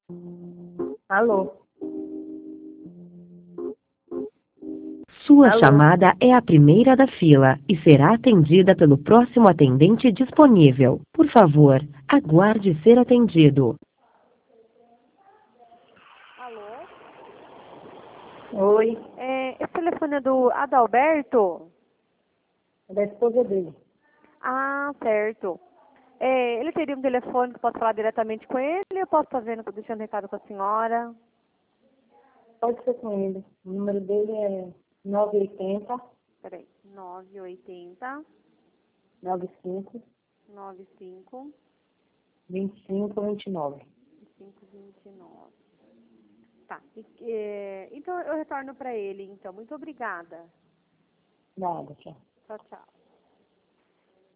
Alô? Sua Alô? chamada é a primeira da fila e será atendida pelo próximo atendente disponível. Por favor, aguarde ser atendido. Alô? Oi, Esse telefone é do Adalberto? é da esposa dele. Ah, certo. Ele teria um telefone que eu posso falar diretamente com ele ou eu posso estar deixando recado com a senhora? Pode ser com ele. O número dele é 980 Peraí, 980 95 95 25 29. 529. Tá. Então eu retorno para ele, então. Muito obrigada. Nada, tchau. Tchau, tchau.